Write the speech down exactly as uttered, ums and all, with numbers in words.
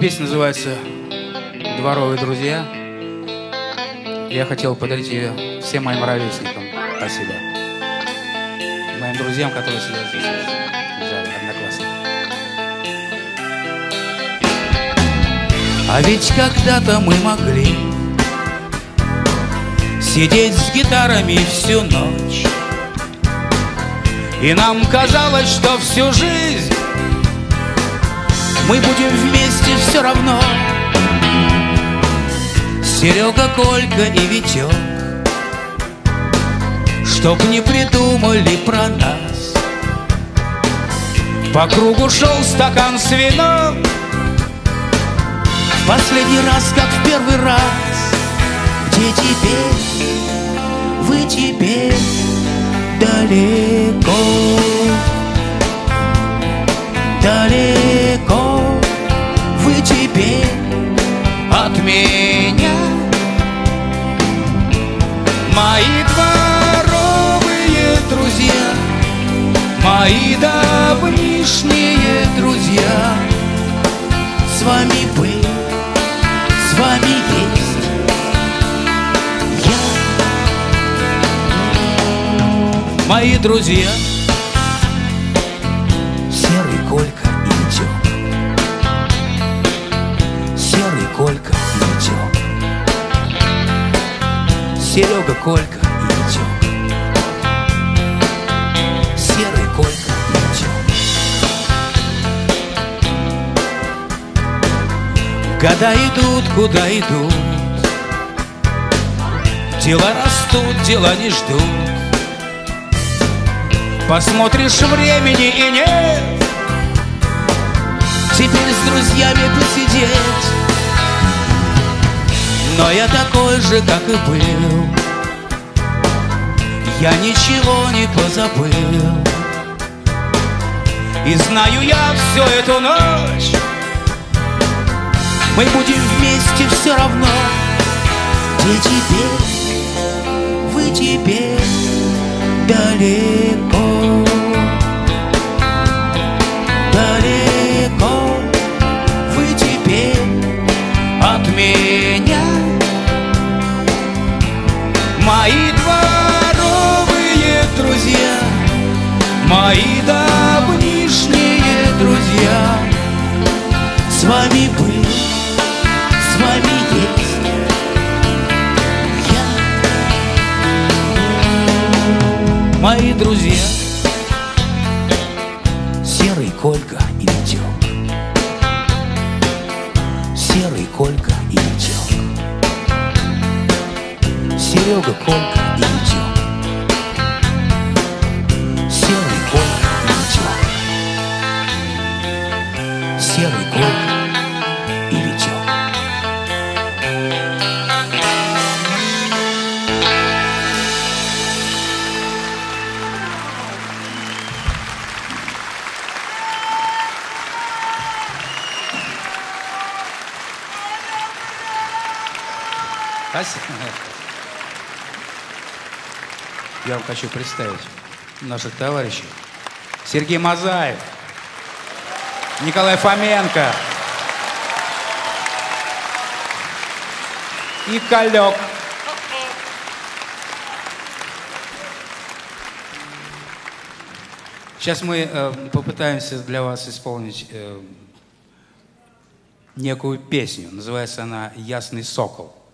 Песня называется «Дворовые друзья». Я хотел подарить ее всем моим ровесникам. Спасибо. Моим друзьям, которые сидят здесь, в зале, одноклассникам. А ведь когда-то мы могли сидеть с гитарами всю ночь, и нам казалось, что всю жизнь мы будем вместе все равно. Серега, Колька и Витек, чтоб не придумали про нас. По кругу шел стакан с вином, в последний раз, как в первый раз. Где теперь, вы теперь далеко, далеко вы теперь от меня. Мои дворовые друзья, мои давнишние друзья, с вами был, с вами есть я. Мои друзья Серый, Колька и Витек, Серый, Колька и Витек, Серега, Колька и Витек, Серый, Колька и Витек. Года идут, куда идут, дела растут, дела не ждут. Посмотришь, времени и нет, теперь с друзьями посидеть. Но я такой же, как и был, я ничего не позабыл. И знаю я всю эту ночь, мы будем вместе все равно. Где теперь, вы теперь далеко, далеко вы теперь от меня. Мои дворовые друзья, мои давнишние друзья, с вами был, с вами есть я. Мои друзья Серый, Колька и Витек, Серый, Колька и Витек, Серега, Колька и Витек, Серый, Колька и Витек, Серый, Колька и Витек. Спасибо. Я вам хочу представить наших товарищей. Сергей Мазаев, Николай Фоменко и Колек. Сейчас мы э, попытаемся для вас исполнить э, некую песню. Называется она «Ясный сокол».